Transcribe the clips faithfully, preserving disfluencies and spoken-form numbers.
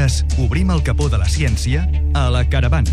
setmanes obrim el capó de la ciència a la Caravana.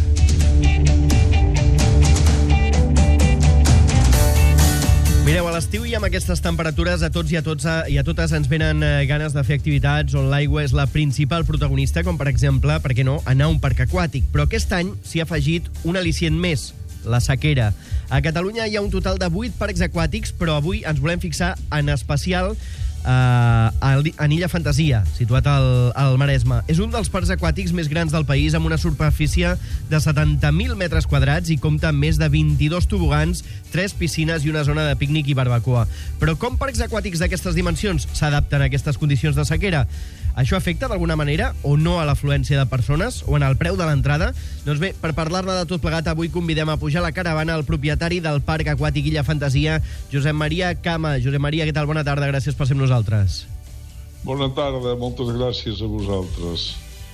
Mireu, a l'estiu i amb aquestes temperatures a tots i a, tots, i a totes ens venen ganes de fer activitats on l'aigua és la principal protagonista, com per exemple, per què no, anar a un parc aquàtic. Però aquest any s'hi ha afegit un al·licient més, la sequera. A Catalunya hi ha un total de vuit parcs aquàtics, però avui ens volem fixar en especial Uh, en Illa Fantasia, situat al, al Maresme. És un dels parcs aquàtics més grans del país, amb una superfície de setanta mil metres quadrats i compta amb més de vint-i-dos tobogans, tres piscines i una zona de pícnic i barbacoa. Però com parcs aquàtics d'aquestes dimensions s'adapten a aquestes condicions de sequera? Això afecta d'alguna manera o no a l'afluència de persones o en el preu de l'entrada? Doncs bé, per parlar-ne de tot plegat, avui convidem a pujar a la caravana el propietari del Parc Aquàtic Illa Fantasia, Josep Maria Cama. Josep Maria, què tal? Bona tarda, gràcies per ser amb nosaltres. Bona tarda, moltes gràcies a vosaltres.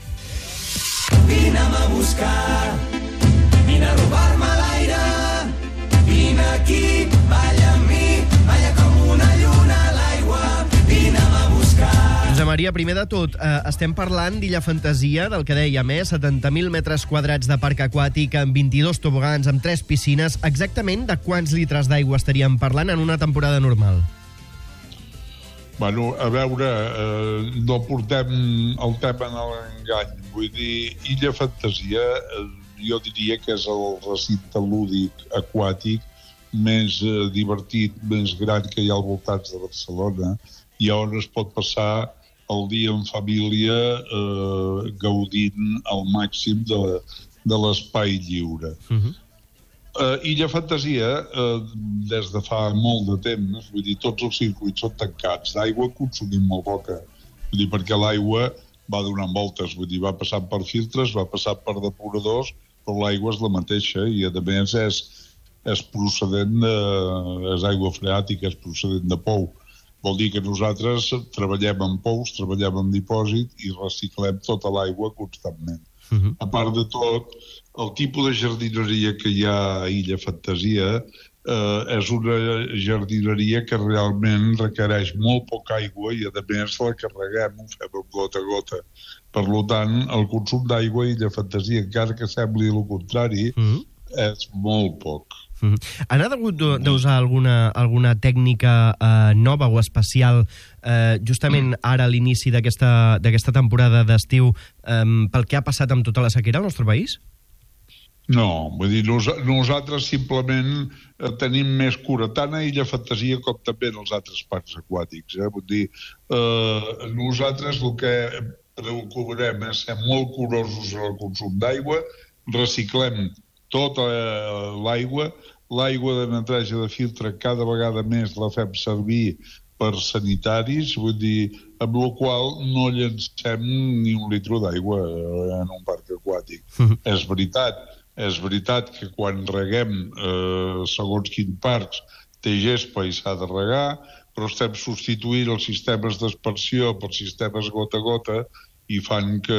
Vine'm a buscar, vine a robar-me l'aire, vine aquí, balla amb mi, balla com una lluna a l'aigua, vine'm a buscar. Josep Maria, primer de tot, eh, estem parlant d'Illa Fantasia, del que dèiem, eh? setanta mil metres quadrats de parc aquàtic, amb vint-i-dos tobogans, amb tres piscines. Exactament de quants litres d'aigua estaríem parlant en una temporada normal? Bueno, a veure, eh, no portem el tema en l'engany. Vull dir, Illa Fantasia, eh, jo diria que és el recinte lúdic aquàtic més eh, divertit, més gran que hi ha al voltant de Barcelona, i on es pot passar el dia en família eh, gaudint al màxim de, de l'espai lliure. Uh-huh. Uh, Illa Fantasia, uh, des de fa molt de temps, vull dir, tots els circuits són tancats. D'aigua consumim molt poca. Vull dir, perquè l'aigua va donant voltes, vull dir, va passant per filtres, va passant per depuradors, però l'aigua és la mateixa i, a més, és, és procedent de... és aigua freàtica, és procedent de pou. Vol dir que nosaltres treballem en pous, treballem en dipòsit i reciclem tota l'aigua constantment. Uh-huh. A part de tot, el tipus de jardineria que hi ha a Illa Fantasia eh, és una jardineria que realment requereix molt poca aigua i, a més, la carreguem, ho fem gota a gota. Per tant, el consum d'aigua a Illa Fantasia, encara que sembli el contrari, uh-huh. és molt poc. Mm. Han hagut d'usar alguna, alguna tècnica eh, nova o especial eh, justament ara a l'inici d'aquesta d'aquesta temporada d'estiu eh, pel que ha passat amb tota la sequera al nostre país? No, vull dir, nos, nosaltres simplement eh, tenim més cura, tant a Illa Fantasia com també en els altres parcs aquàtics. Eh? Vull dir, eh, nosaltres el que procurem és ser molt curosos en el consum d'aigua, reciclem tota l'aigua, l'aigua de neteja de filtre cada vegada més la fem servir per sanitaris, vull dir, amb la qual no llancem ni un litre d'aigua en un parc aquàtic. Uh-huh. És veritat, és veritat que quan reguem eh, segons quins parcs té gespa i s'ha de regar, però estem substituint els sistemes d'aspersió per sistemes gota a gota i fan que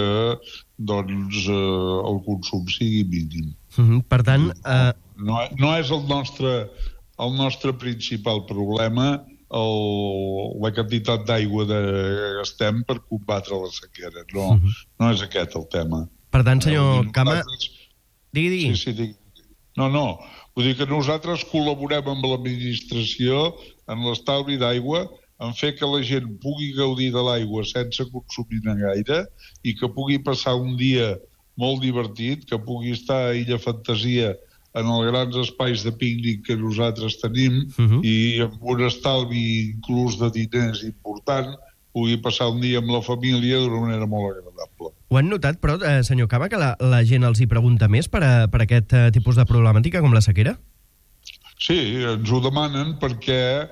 doncs, eh, el consum sigui mínim. Uh-huh. Per tant... Uh... No, no és el nostre, el nostre principal problema el, la quantitat d'aigua que gastem per combatre la sequera. No, uh-huh. no és aquest el tema. Per tant, senyor Cama... Nosaltres... Digui, digui. Sí, sí, digui. No, no. Vull dir que nosaltres col·laborem amb l'administració en l'estalvi d'aigua, en fer que la gent pugui gaudir de l'aigua sense consumir-ne gaire i que pugui passar un dia molt divertit, que pugui estar a Illa Fantasia en els grans espais de pícnic que nosaltres tenim uh-huh. i amb un estalvi inclús de diners important pugui passar un dia amb la família d'una manera molt agradable. Ho han notat, però, eh, senyor Cama, que la, la gent els hi pregunta més per, a, per aquest eh, tipus de problemàtica com la sequera? Sí, ens ho demanen perquè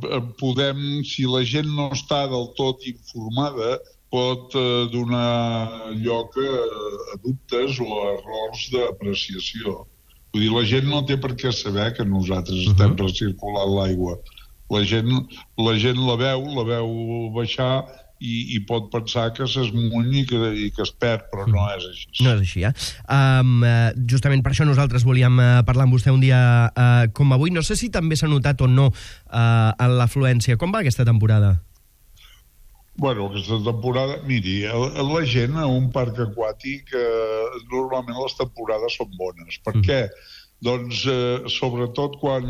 podem, si la gent no està del tot informada, pot eh, donar lloc a, a dubtes o a errors d'apreciació. Vull dir, la gent no té per què saber que nosaltres estem uh-huh. recirculant l'aigua. La gent, la gent la veu, la veu baixar i, i pot pensar que s'esmuny i que, i que es perd, però no és així. No és així, eh? Um, uh, justament per això nosaltres volíem uh, parlar amb vostè un dia uh, com avui. No sé si també s'ha notat o no uh, en l'afluència. Com va aquesta temporada? Bueno, aquesta temporada... Miri, la gent a un parc aquàtic, eh, normalment les temporades són bones. Per mm. què? Doncs, eh, sobretot quan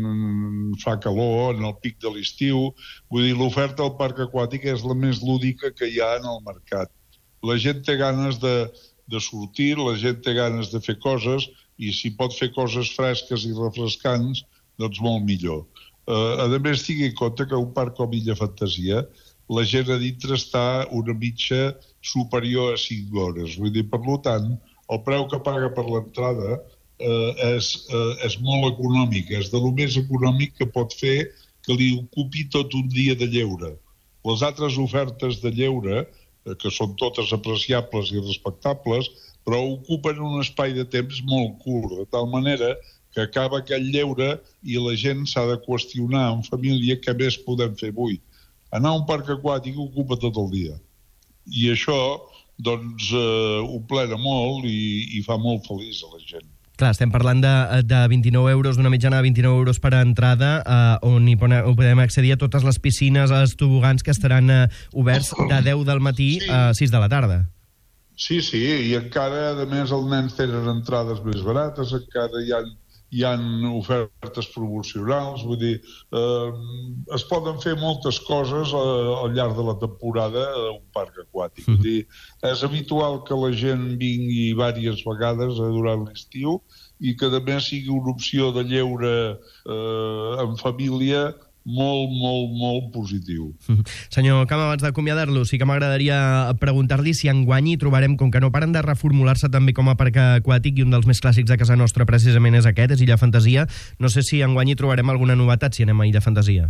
fa calor, en el pic de l'estiu, vull dir, l'oferta al parc aquàtic és la més lúdica que hi ha en el mercat. La gent té ganes de, de sortir, la gent té ganes de fer coses, i si pot fer coses fresques i refrescants, doncs molt millor. Eh, a més, tingui en compte que un parc com Illa Fantasia, la gent a dintre està una mitja superior a cinc hores. Vull dir, per tant, el preu que paga per l'entrada eh, és, eh, és molt econòmic. És de lo més econòmic que pot fer que li ocupi tot un dia de lleure. Les altres ofertes de lleure, eh, que són totes apreciables i respectables, però ocupen un espai de temps molt curt, de tal manera que acaba aquell lleure i la gent s'ha de qüestionar en família què més podem fer avui. Anar a un parc aquàtic ocupa tot el dia. I això, doncs, eh, ho plena molt i, i fa molt feliç a la gent. Clar, estem parlant de, de vint-i-nou euros, d'una mitjana de vint-i-nou euros per entrada, eh, on hi podem accedir a totes les piscines, als tobogans que estaran eh, oberts de deu del matí sí. a sis de la tarda. Sí, sí, i encara, a més, els nens tenen entrades més barates, encara hi ha... hi ha ofertes promocionals, vull dir, eh, es poden fer moltes coses eh, al llarg de la temporada a un parc aquàtic. Mm-hmm. Vull dir, és habitual que la gent vingui diverses vegades eh, durant l'estiu i que, a més, sigui una opció de lleure eh, en família molt, molt, molt positiu. Senyor Cama, abans d'acomiadar-lo, sí que m'agradaria preguntar-li si enguany hi trobarem, com que no paren de reformular-se també com a parc aquàtic, i un dels més clàssics de casa nostra precisament és aquest, és Illa Fantasia, no sé si enguany hi trobarem alguna novetat si anem a Illa Fantasia.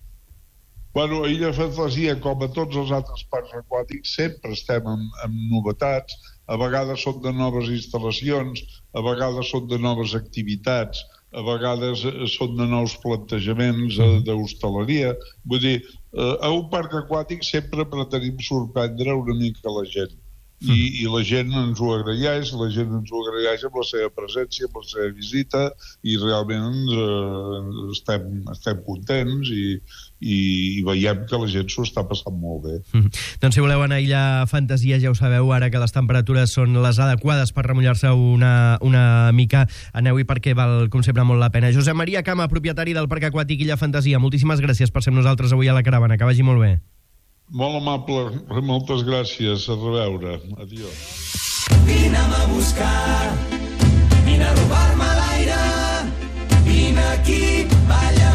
Bueno, a Illa Fantasia, com a tots els altres parcs aquàtics, sempre estem amb, amb novetats, a vegades són de noves instal·lacions, a vegades són de noves activitats, a vegades són de nous plantejaments d'hostaleria. Vull dir, a un parc aquàtic sempre pretenim sorprendre una mica la gent. I, i la gent ens ho agraeix, la gent ens ho agraeix amb la seva presència, amb la seva visita, i realment eh, estem, estem contents i, i, i veiem que la gent s'ho està passant molt bé. Mm. Doncs si voleu anar a Illa Fantasia, ja ho sabeu, ara que les temperatures són les adequades per remullar-se una, una mica, aneu-hi perquè val, com sempre, molt la pena. Josep Maria Cama, propietari del Parc Aquàtic Illa Fantasia, moltíssimes gràcies per ser amb nosaltres avui a la caravana, que vagi molt bé. Molt amable, moltes gràcies, a reveure. Adiós. Vine'm a buscar, vine a robar-me l'aire, vine aquí, balla